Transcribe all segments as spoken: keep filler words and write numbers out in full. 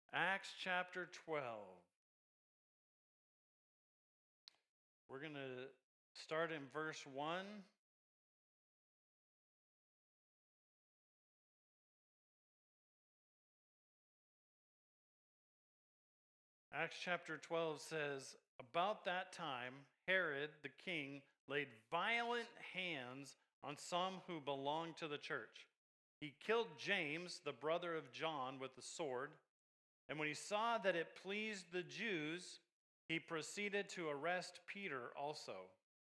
Acts chapter twelve. We're going to start in verse one. Acts chapter twelve says, "About that time, Herod the king laid violent hands on some who belonged to the church. He killed James, the brother of John, with the sword. And when he saw that it pleased the Jews, he proceeded to arrest Peter also.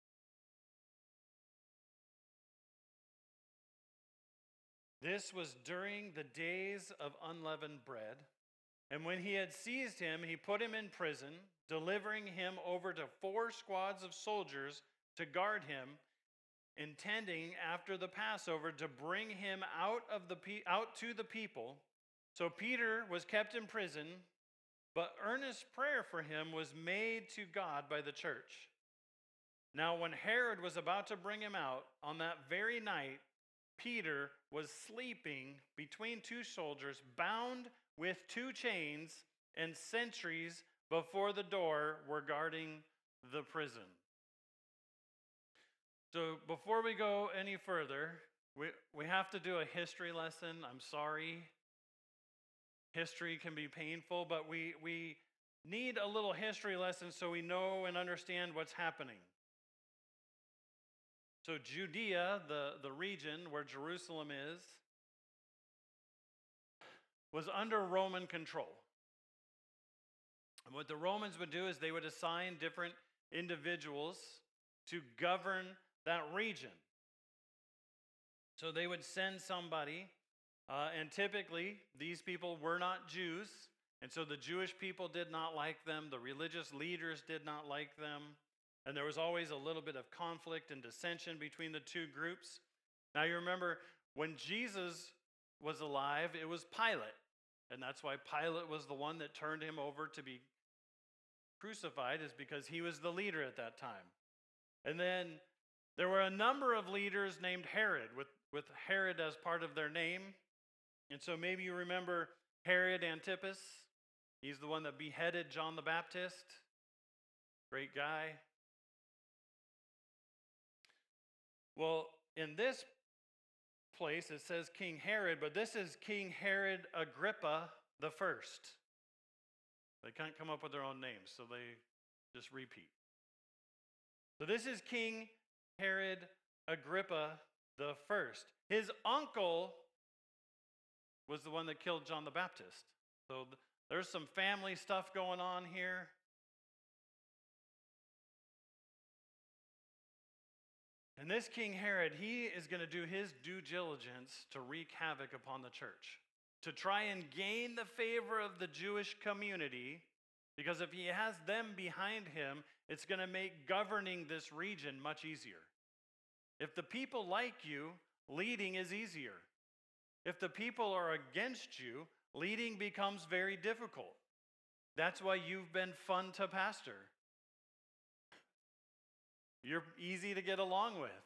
This was during the days of unleavened bread. And when he had seized him, he put him in prison, delivering him over to four squads of soldiers to guard him, intending after the Passover to bring him out of the pe- out to the people. So Peter was kept in prison, but earnest prayer for him was made to God by the church. Now when Herod was about to bring him out, on that very night, Peter was sleeping between two soldiers, bound with two chains, and sentries before the door were guarding the prison." So before we go any further, we, we have to do a history lesson. I'm sorry. History can be painful, but we, we need a little history lesson so we know and understand what's happening. So Judea, the, the region where Jerusalem is, was under Roman control. And what the Romans would do is they would assign different individuals to govern that region. So they would send somebody, uh, and typically these people were not Jews, and so the Jewish people did not like them, the religious leaders did not like them, and there was always a little bit of conflict and dissension between the two groups. Now you remember, when Jesus was alive, it was Pilate, and that's why Pilate was the one that turned him over to be crucified, is because he was the leader at that time. And then there were a number of leaders named Herod, with, with Herod as part of their name. And so maybe you remember Herod Antipas. He's the one that beheaded John the Baptist. Great guy. Well, in this place it says King Herod, but this is King Herod Agrippa the First. They can't come up with their own names, so they just repeat. So this is King Herod Agrippa the First. His uncle was the one that killed John the Baptist. So th- there's some family stuff going on here. And this King Herod, he is going to do his due diligence to wreak havoc upon the church, to try and gain the favor of the Jewish community, because if he has them behind him, it's going to make governing this region much easier. If the people like you, leading is easier. If the people are against you, leading becomes very difficult. That's why you've been fun to pastor. You're easy to get along with.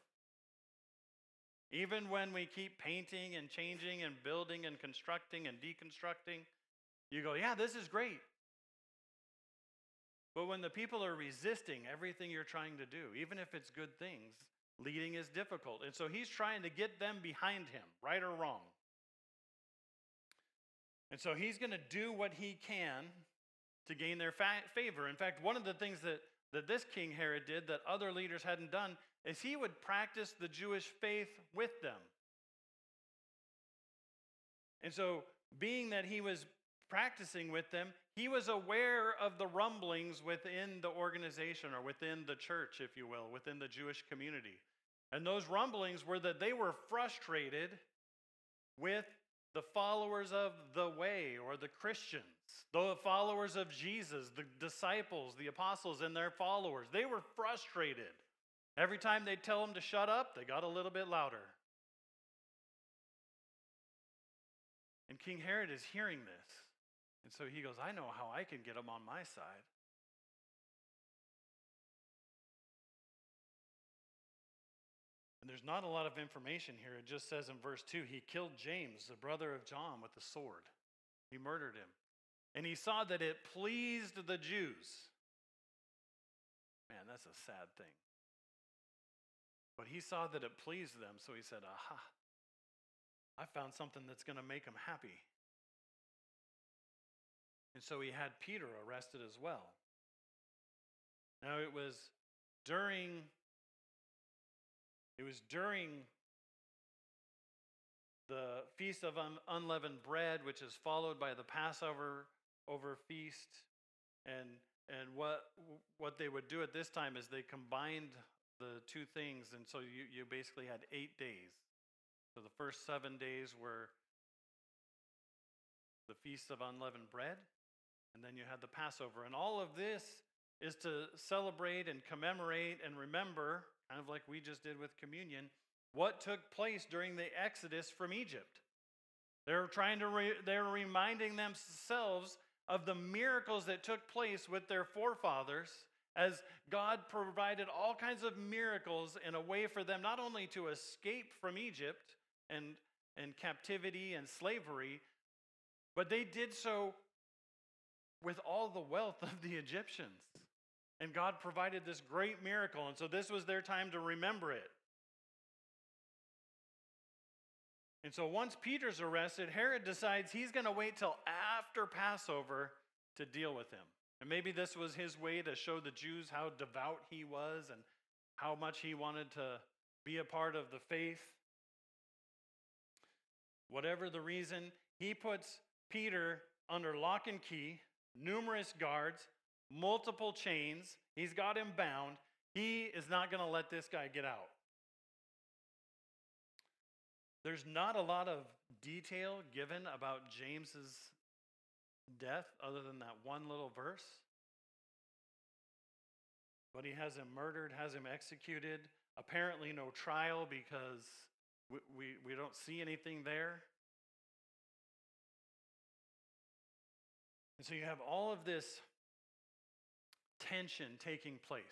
Even when we keep painting and changing and building and constructing and deconstructing, you go, yeah, this is great. But when the people are resisting everything you're trying to do, even if it's good things, leading is difficult. And so he's trying to get them behind him, right or wrong. And so he's going to do what he can to gain their fa- favor. In fact, one of the things that, that this King Herod did that other leaders hadn't done is he would practice the Jewish faith with them. And so, being that he was practicing with them, he was aware of the rumblings within the organization, or within the church, if you will, within the Jewish community. And those rumblings were that they were frustrated with the followers of the way, or the Christians, the followers of Jesus, the disciples, the apostles, and their followers. They were frustrated. Every time they'd tell them to shut up, they got a little bit louder. And King Herod is hearing this. And so he goes, I know how I can get them on my side. And there's not a lot of information here. It just says in verse two, he killed James, the brother of John, with the sword. He murdered him. And he saw that it pleased the Jews. Man, that's a sad thing. But he saw that it pleased them, so he said, aha, I found something that's going to make them happy. And so he had Peter arrested as well. Now it was during, it was during the Feast of Un- Unleavened Bread, which is followed by the Passover over feast. And and what what they would do at this time is they combined the two things, and so you, you basically had eight days. So the first seven days were the Feast of Unleavened Bread, and then you had the Passover. And all of this is to celebrate and commemorate and remember, kind of like we just did with communion, what took place during the Exodus from Egypt. They're trying to, re- they're reminding themselves of the miracles that took place with their forefathers as God provided all kinds of miracles in a way for them not only to escape from Egypt and, and captivity and slavery, but they did so with all the wealth of the Egyptians. And God provided this great miracle, and so this was their time to remember it. And so once Peter's arrested, Herod decides he's going to wait till after Passover to deal with him. And maybe this was his way to show the Jews how devout he was and how much he wanted to be a part of the faith. Whatever the reason, he puts Peter under lock and key, numerous guards, multiple chains. He's got him bound. He is not going to let this guy get out. There's not a lot of detail given about James's death other than that one little verse. But he has him murdered, has him executed. Apparently no trial because we, we, we don't see anything there. And so you have all of this tension taking place.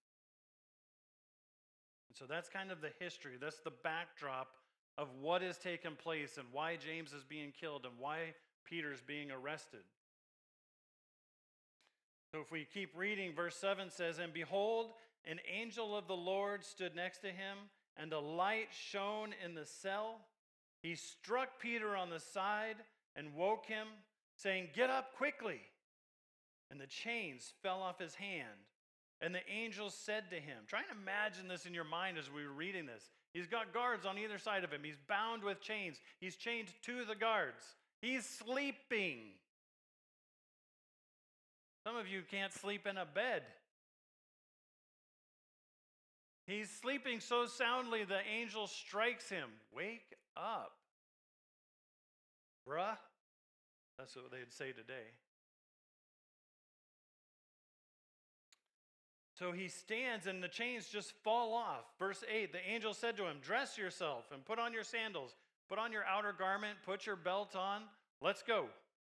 And so that's kind of the history. That's the backdrop of what has taken place and why James is being killed and why Peter's being arrested. So if we keep reading, verse seven says, "And behold, an angel of the Lord stood next to him, and a light shone in the cell. He struck Peter on the side and woke him, saying, 'Get up quickly.' And the chains fell off his hand. And the angel said to him," try and imagine this in your mind as we were reading this. He's got guards on either side of him. He's bound with chains. He's chained to the guards. He's sleeping. Some of you can't sleep in a bed. He's sleeping so soundly, the angel strikes him. "Wake up, bruh." That's what they'd say today. So he stands and the chains just fall off. Verse eight, the angel said to him, "Dress yourself and put on your sandals. Put on your outer garment, put your belt on. Let's go."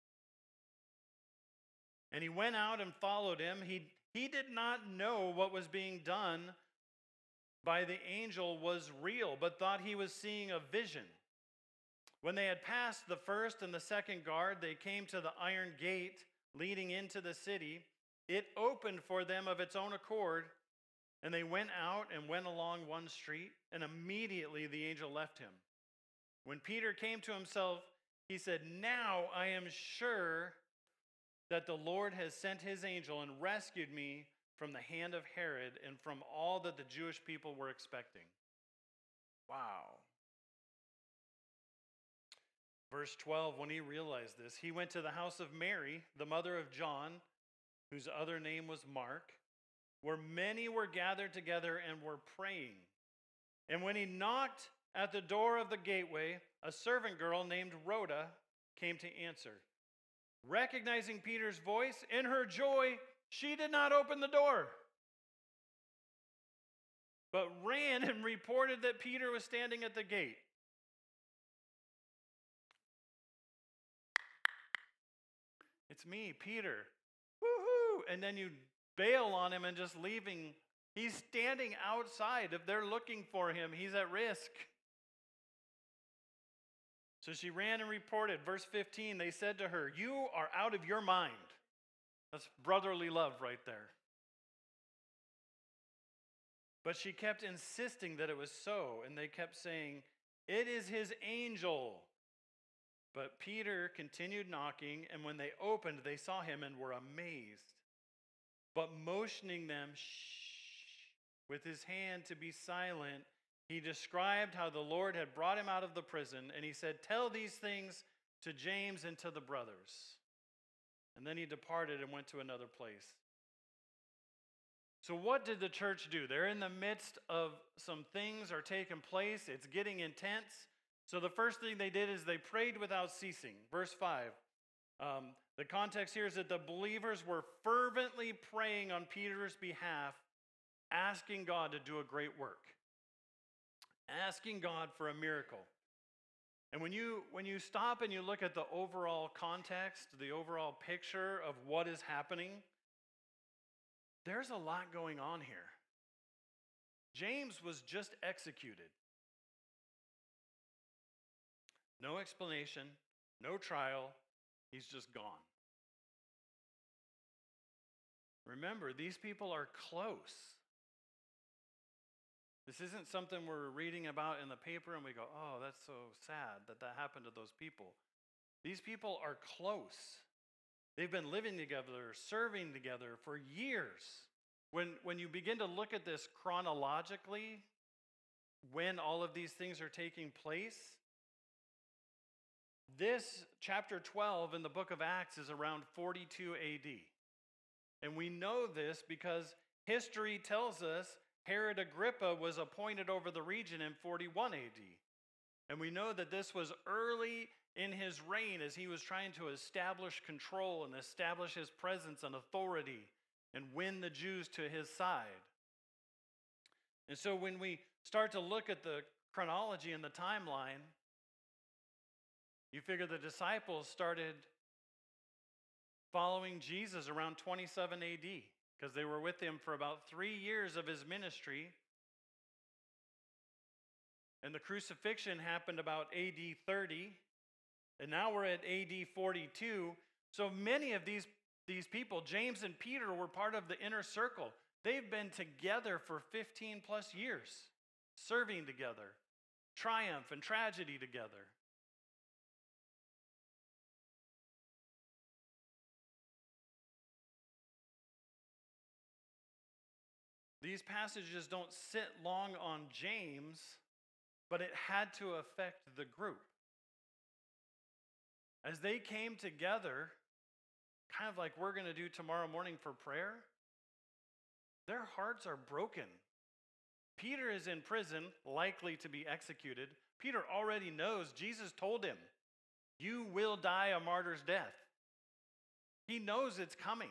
And he went out and followed him. He, he did not know what was being done by the angel was real, but thought he was seeing a vision. When they had passed the first and the second guard, they came to the iron gate leading into the city. It opened for them of its own accord, and they went out and went along one street, and immediately the angel left him. When Peter came to himself, he said, "Now I am sure that the Lord has sent his angel and rescued me from the hand of Herod and from all that the Jewish people were expecting." Wow. Verse twelve, when he realized this, he went to the house of Mary, the mother of John, whose other name was Mark, where many were gathered together and were praying. And when he knocked at the door of the gateway, a servant girl named Rhoda came to answer. Recognizing Peter's voice, in her joy, she did not open the door, but ran and reported that Peter was standing at the gate. "It's me, Peter." Woohoo! And then you bail on him and just leaving. He's standing outside. If they're looking for him, he's at risk. So she ran and reported. Verse fifteen, they said to her, "You are out of your mind." That's brotherly love right there. But she kept insisting that it was so, and they kept saying, "It is his angel." But Peter continued knocking, and when they opened, they saw him and were amazed. But motioning them, shh, with his hand to be silent, he described how the Lord had brought him out of the prison, and he said, "Tell these things to James and to the brothers." And then he departed and went to another place. So what did the church do? They're in the midst of some things are taking place. It's getting intense. So the first thing they did is they prayed without ceasing. Verse five. Um, the context here is that the believers were fervently praying on Peter's behalf, asking God to do a great work, asking God for a miracle. And when you when you stop and you look at the overall context, the overall picture of what is happening, there's a lot going on here. James was just executed. No explanation, no trial, he's just gone. Remember, these people are close. This isn't something we're reading about in the paper and we go, "Oh, that's so sad that that happened to those people." These people are close. They've been living together, serving together for years. When, when you begin to look at this chronologically, when all of these things are taking place, this chapter twelve in the book of Acts is around forty-two A D. And we know this because history tells us Herod Agrippa was appointed over the region in forty-one A D. And we know that this was early in his reign as he was trying to establish control and establish his presence and authority and win the Jews to his side. And so when we start to look at the chronology and the timeline, you figure the disciples started following Jesus around twenty-seven A D because they were with him for about three years of his ministry. And the crucifixion happened about A D thirty. And now we're at A D forty-two. So many of these, these people, James and Peter, were part of the inner circle. They've been together for fifteen plus years, serving together, triumph and tragedy together. These passages don't sit long on James, but it had to affect the group. As they came together, kind of like we're going to do tomorrow morning for prayer, their hearts are broken. Peter is in prison, likely to be executed. Peter already knows, Jesus told him, "You will die a martyr's death." He knows it's coming.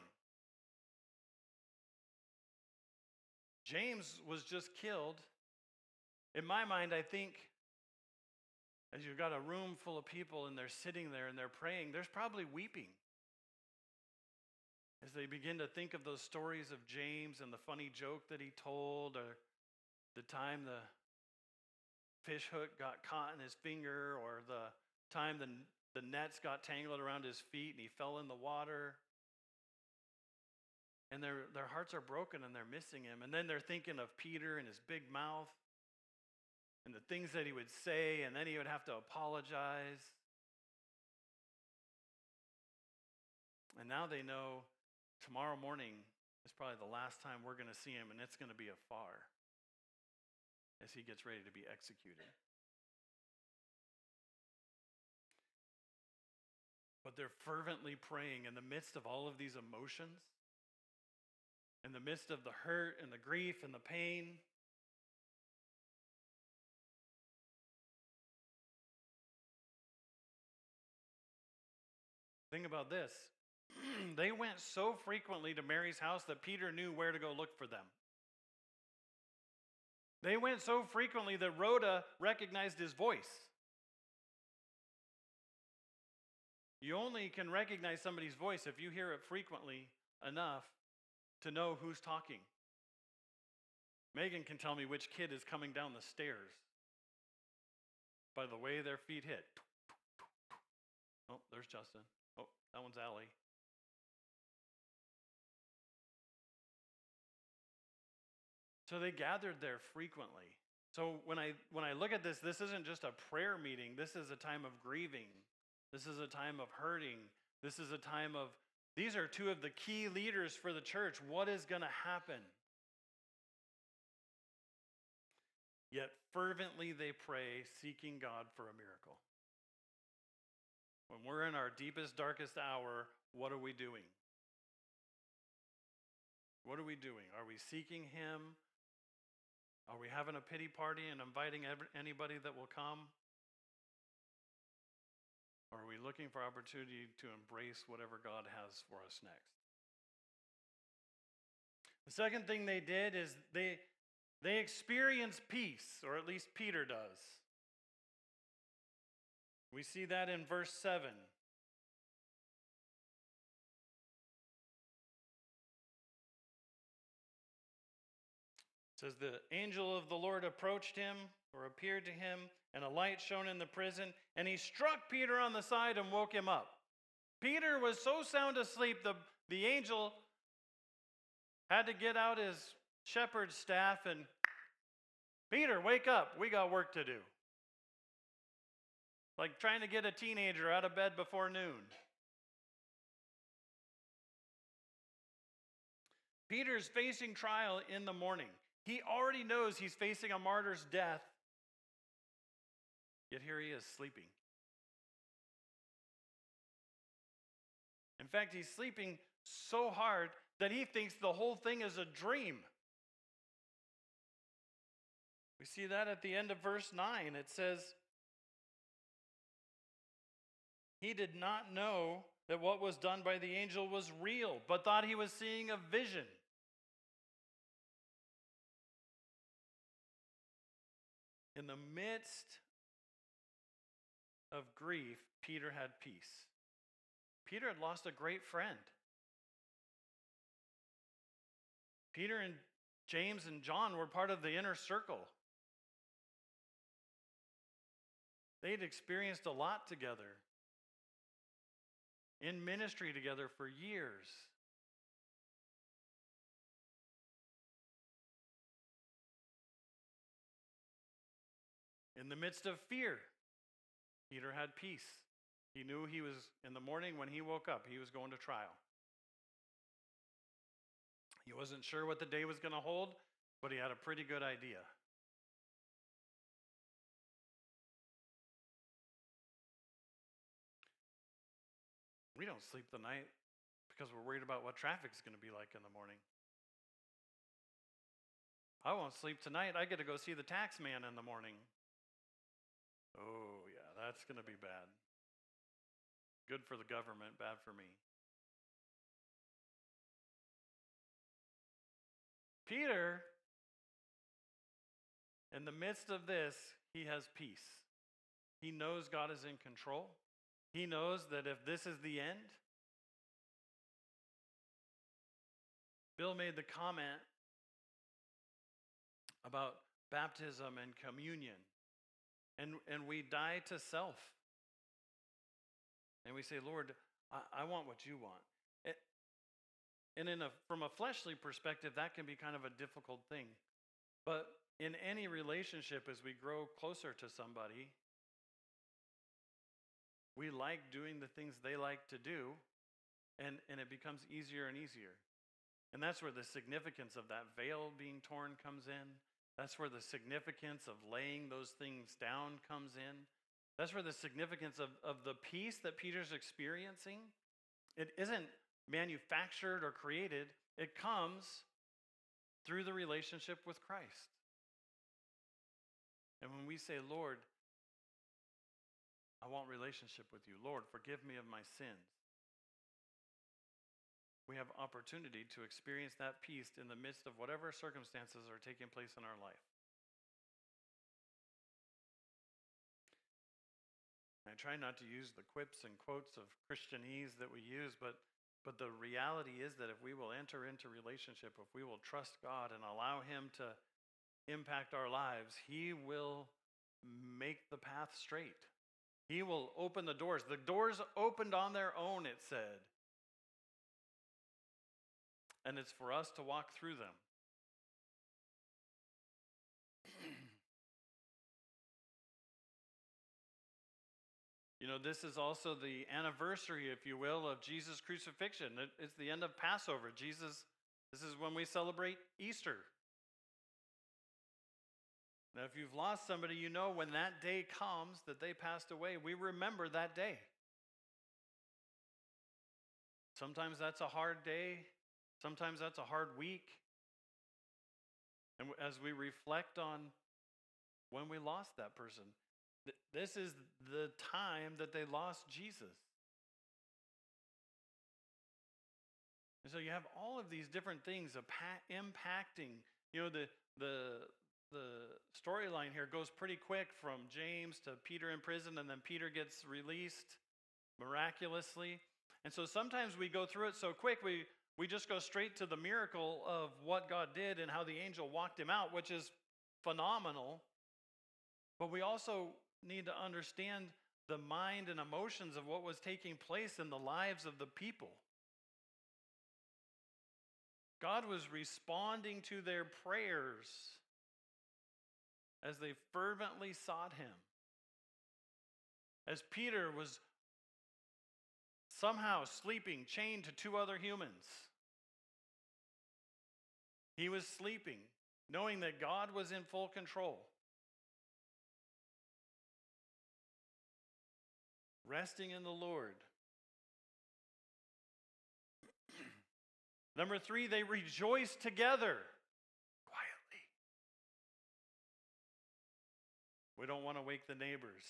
James was just killed. In my mind, I think, as you've got a room full of people and they're sitting there and they're praying, there's probably weeping as they begin to think of those stories of James and the funny joke that he told, or the time the fish hook got caught in his finger, or the time the, the nets got tangled around his feet and he fell in the water. And their, their hearts are broken and they're missing him. And then they're thinking of Peter and his big mouth and the things that he would say, and then he would have to apologize. And now they know tomorrow morning is probably the last time we're going to see him, and it's going to be afar as he gets ready to be executed. But they're fervently praying in the midst of all of these emotions, in the midst of the hurt and the grief and the pain. Think about this. They went so frequently to Mary's house that Peter knew where to go look for them. They went so frequently that Rhoda recognized his voice. You only can recognize somebody's voice if you hear it frequently enough to know who's talking. Megan can tell me which kid is coming down the stairs by the way their feet hit. Oh, there's Justin. Oh, that one's Allie. So they gathered there frequently. So when I when I look at this, this isn't just a prayer meeting. This is a time of grieving. This is a time of hurting. This is a time of, these are two of the key leaders for the church. What is going to happen? Yet fervently they pray, seeking God for a miracle. When we're in our deepest, darkest hour, what are we doing? What are we doing? Are we seeking Him? Are we having a pity party and inviting anybody that will come? Or are we looking for opportunity to embrace whatever God has for us next? The second thing they did is they, they experienced peace, or at least Peter does. We see that in verse seven. It says, the angel of the Lord approached him, or appeared to him, and a light shone in the prison, and he struck Peter on the side and woke him up. Peter was so sound asleep, the, the angel had to get out his shepherd's staff and, Peter, wake up, we got work to do. Like trying to get a teenager out of bed before noon. Peter's facing trial in the morning. He already knows he's facing a martyr's death, yet here he is sleeping. In fact, he's sleeping so hard that he thinks the whole thing is a dream. We see that at the end of verse nine. It says, he did not know that what was done by the angel was real, but thought he was seeing a vision. In the midst of grief, Peter had peace. Peter had lost a great friend. Peter and James and John were part of the inner circle. They had experienced a lot together, in ministry together for years. In the midst of fear, Peter had peace. He knew he was, in the morning when he woke up, he was going to trial. He wasn't sure what the day was going to hold, but he had a pretty good idea. We don't sleep the night because we're worried about what traffic's going to be like in the morning. I won't sleep tonight. I get to go see the tax man in the morning. Oh, yeah, that's going to be bad. Good for the government, bad for me. Peter, in the midst of this, he has peace. He knows God is in control. He knows that if this is the end, Bill made the comment about baptism and communion. And, and we die to self. And we say, Lord, I, I want what you want. It, and in a, from a fleshly perspective, that can be kind of a difficult thing. But in any relationship, as we grow closer to somebody, we like doing the things they like to do, and, and it becomes easier and easier. And that's where the significance of that veil being torn comes in. That's where the significance of laying those things down comes in. That's where the significance of, of the peace that Peter's experiencing, it isn't manufactured or created. It comes through the relationship with Christ. And when we say, Lord, I want relationship with you. Lord, forgive me of my sins. We have opportunity to experience that peace in the midst of whatever circumstances are taking place in our life. I try not to use the quips and quotes of Christianese that we use, but, but the reality is that if we will enter into relationship, if we will trust God and allow Him to impact our lives, He will make the path straight. He will open the doors. The doors opened on their own, it said. And it's for us to walk through them. You know, this is also the anniversary, if you will, of Jesus' crucifixion. It, it's the end of Passover. Jesus, this is when we celebrate Easter. Now, if you've lost somebody, you know when that day comes that they passed away, we remember that day. Sometimes that's a hard day. Sometimes that's a hard week. And as we reflect on when we lost that person, th- this is the time that they lost Jesus. And so you have all of these different things impacting, you know, the the the storyline here goes pretty quick from James to Peter in prison, and then Peter gets released miraculously. And so sometimes we go through it so quick, we, we just go straight to the miracle of what God did and how the angel walked him out, which is phenomenal. But we also need to understand the mind and emotions of what was taking place in the lives of the people. God was responding to their prayers as they fervently sought him. As Peter was somehow sleeping, chained to two other humans. He was sleeping, knowing that God was in full control. Resting in the Lord. Number three, they rejoiced together. Quietly. We don't want to wake the neighbors.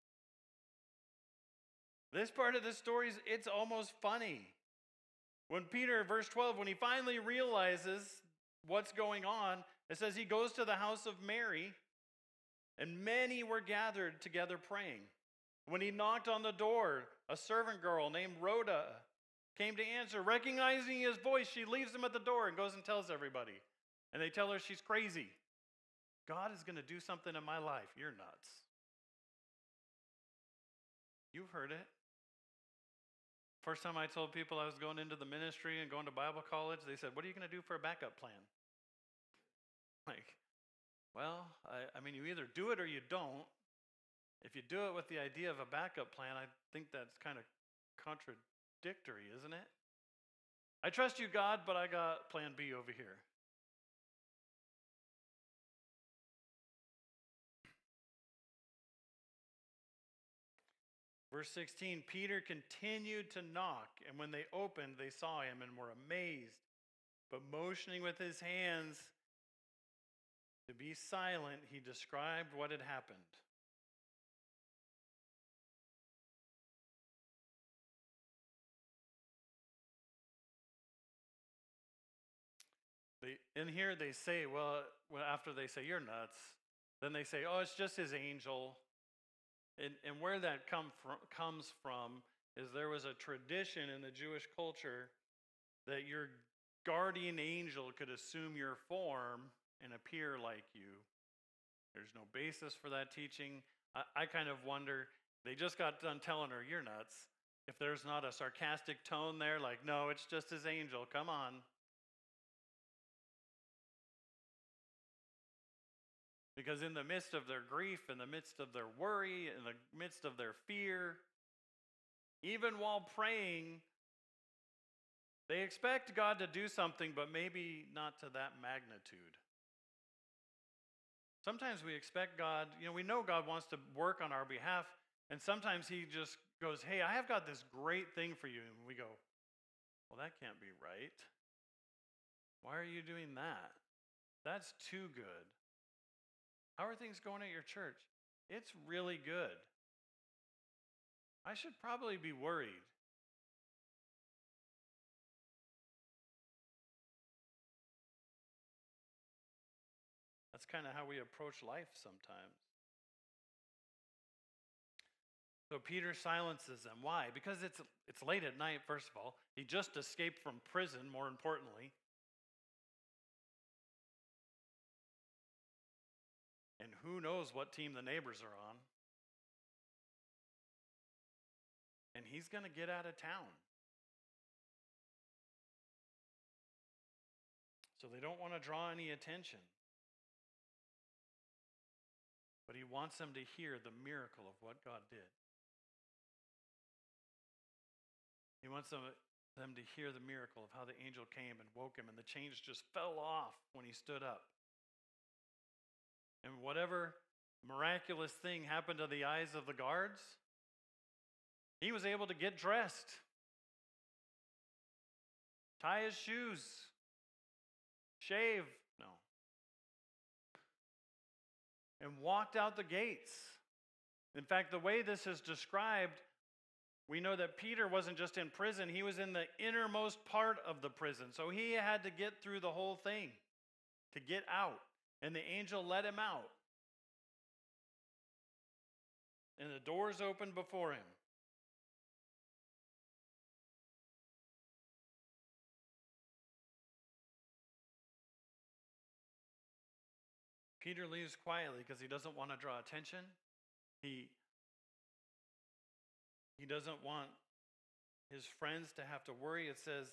This part of the story, is it's almost funny. When Peter, verse twelve, when he finally realizes what's going on, it says he goes to the house of Mary, and many were gathered together praying. When he knocked on the door, a servant girl named Rhoda came to answer. Recognizing his voice, she leaves him at the door and goes and tells everybody. And they tell her she's crazy. God is going to do something in my life. You're nuts. You've heard it. First time I told people I was going into the ministry and going to Bible college, they said, what are you going to do for a backup plan? Like, well, I, I mean, you either do it or you don't. If you do it with the idea of a backup plan, I think that's kind of contradictory, isn't it? I trust you, God, but I got plan B over here. Verse sixteen, Peter continued to knock, and when they opened, they saw him and were amazed. But motioning with his hands to be silent, he described what had happened. They, in here, they say, well, after they say, you're nuts, then they say, oh, it's just his angel. And, and where that come from, comes from is there was a tradition in the Jewish culture that your guardian angel could assume your form and appear like you. There's no basis for that teaching. I, I kind of wonder, they just got done telling her, you're nuts. If there's not a sarcastic tone there, like, no, it's just his angel, come on. Because in the midst of their grief, in the midst of their worry, in the midst of their fear, even while praying, they expect God to do something, but maybe not to that magnitude. Sometimes we expect God, you know, we know God wants to work on our behalf, and sometimes he just goes, hey, I have got this great thing for you. And we go, well, that can't be right. Why are you doing that? That's too good. How are things going at your church? It's really good. I should probably be worried. That's kind of how we approach life sometimes. So Peter silences them. Why? Because it's it's late at night, first of all. He just escaped from prison, more importantly. And who knows what team the neighbors are on. and he's going to get out of town. So they don't want to draw any attention. But he wants them to hear the miracle of what God did. He wants them, them to hear the miracle of how the angel came and woke him, and the chains just fell off when he stood up. And whatever miraculous thing happened to the eyes of the guards, he was able to get dressed, tie his shoes, shave, no, and walked out the gates. In fact, the way this is described, we know that Peter wasn't just in prison, he was in the innermost part of the prison. So he had to get through the whole thing to get out. And the angel let him out. And the doors opened before him. Peter leaves quietly because he doesn't want to draw attention. He, he doesn't want his friends to have to worry. It says,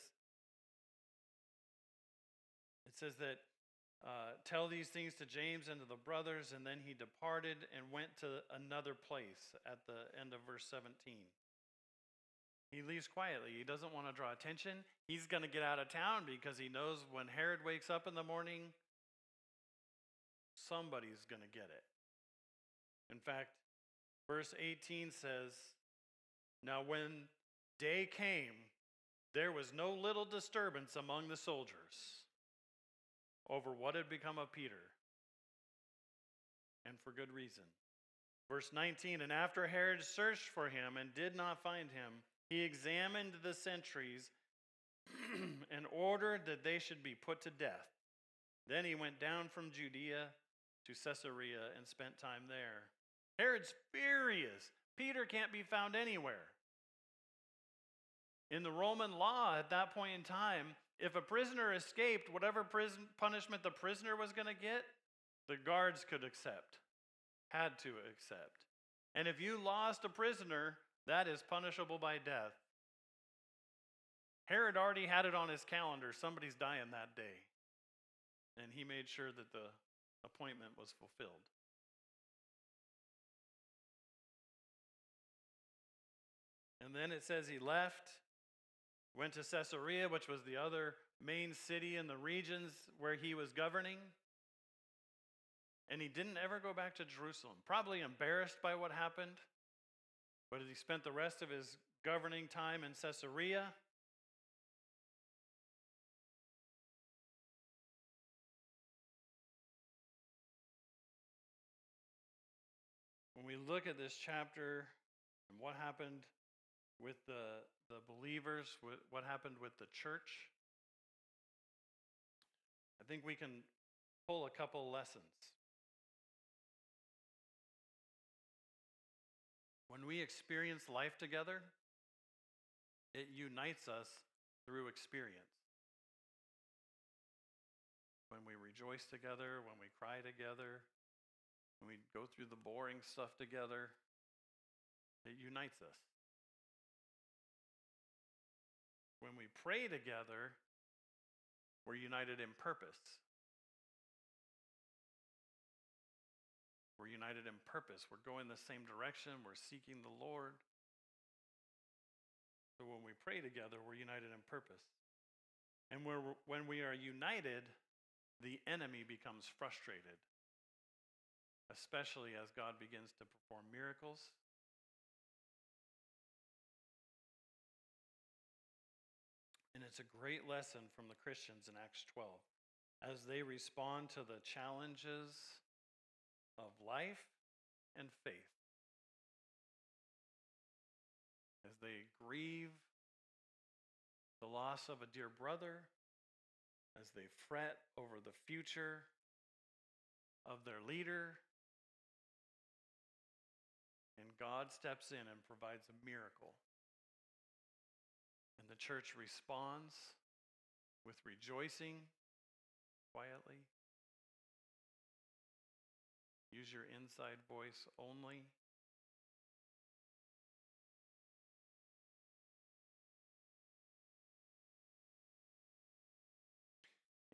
it says that uh, tell these things to James and to the brothers, and then he departed and went to another place at the end of verse seventeen. He leaves quietly. He doesn't want to draw attention. He's going to get out of town because he knows when Herod wakes up in the morning, somebody's going to get it. In fact, verse eighteen says, now when day came, there was no little disturbance among the soldiers over what had become of Peter, and for good reason. Verse nineteen, and after Herod searched for him and did not find him, he examined the sentries and ordered that they should be put to death. Then he went down from Judea to Caesarea and spent time there. Herod's furious. Peter can't be found anywhere. In the Roman law at that point in time, if a prisoner escaped, whatever prison punishment the prisoner was going to get, the guards could accept, had to accept. And if you lost a prisoner, that is punishable by death. Herod already had it on his calendar. Somebody's dying that day. And he made sure that the appointment was fulfilled. And then it says he left, went to Caesarea, which was the other main city in the regions where he was governing. And he didn't ever go back to Jerusalem, probably embarrassed by what happened. But he spent the rest of his governing time in Caesarea. When we look at this chapter and what happened with the, the believers, what happened with the church, I think we can pull a couple lessons. When we experience life together, it unites us through experience. When we rejoice together, when we cry together, when we go through the boring stuff together, it unites us. When we pray together, we're united in purpose. We're united in purpose. We're going the same direction. We're seeking the Lord. So when we pray together, we're united in purpose. And we're, when we are united, the enemy becomes frustrated, especially as God begins to perform miracles. And it's a great lesson from the Christians in Acts twelve as they respond to the challenges of life and faith. As they grieve the loss of a dear brother, as they fret over the future of their leader, and God steps in and provides a miracle. And the church responds with rejoicing quietly. Use your inside voice only.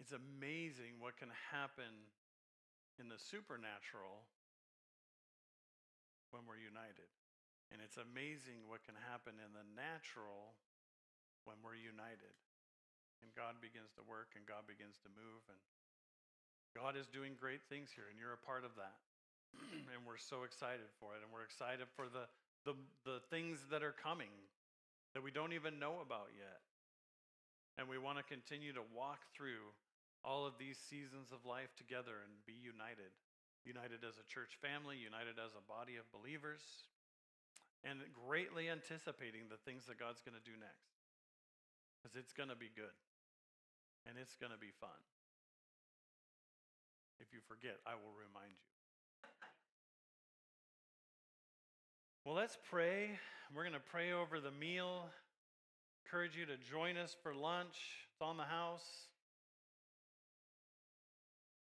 It's amazing what can happen in the supernatural when we're united. And it's amazing what can happen in the natural when we're united. And God begins to work and God begins to move. And God is doing great things here, and you're a part of that. And we're so excited for it. And we're excited for the, the, the things that are coming that we don't even know about yet. And we want to continue to walk through all of these seasons of life together and be united. United as a church family, united as a body of believers, and greatly anticipating the things that God's going to do next. Because it's going to be good. And it's going to be fun. If you forget, I will remind you. Well, let's pray. We're going to pray over the meal. Encourage you to join us for lunch. It's on the house.